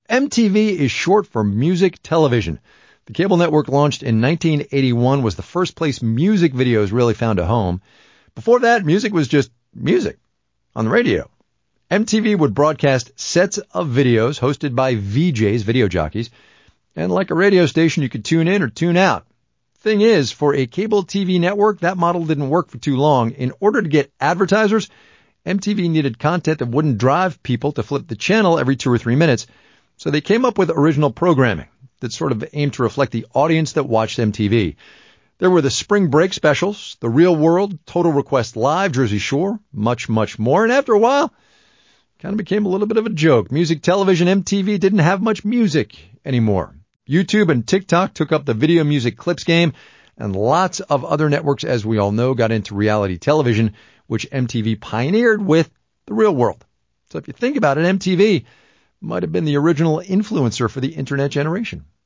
MTV is short for music television. The cable network launched in 1981 was the first place music videos really found a home. Before that, music was just music on the radio. MTV would broadcast sets of videos hosted by VJs, video jockeys, and like a radio station, you could tune in or tune out. Thing is, for a cable TV network, that model didn't work for too long. In order to get advertisers, MTV needed content that wouldn't drive people to flip the channel every 2 or 3 minutes, so they came up with original programming that sort of aimed to reflect the audience that watched MTV. There were the Spring Break specials, The Real World, Total Request Live, Jersey Shore, much, much more, and after a while, kind of became a little bit of a joke. Music television, MTV didn't have much music anymore. YouTube and TikTok took up the video music clips game, and lots of other networks, as we all know, got into reality television, which MTV pioneered with The Real World. So if you think about it, MTV might have been the original influencer for the internet generation.